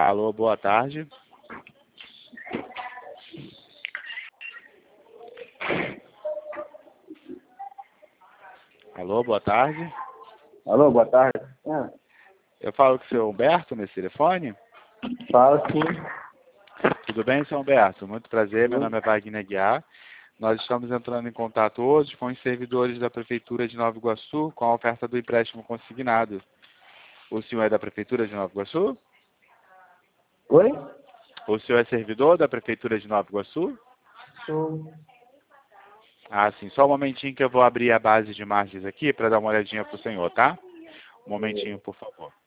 Alô, boa tarde. Alô, boa tarde. Alô, boa tarde. Eu falo com o senhor Humberto nesse telefone? Fala sim. Tudo bem, senhor Humberto? Muito prazer, meu nome é Wagner Guiar. Nós estamos entrando em contato hoje com os servidores da Prefeitura de Nova Iguaçu com a oferta do empréstimo consignado. O senhor é da Prefeitura de Nova Iguaçu? Oi? O senhor é servidor da Prefeitura de Nova Iguaçu? Sou. Ah, sim. Só um momentinho que eu vou abrir a base de margens aqui para dar uma olhadinha para o senhor, tá? Um momentinho, por favor.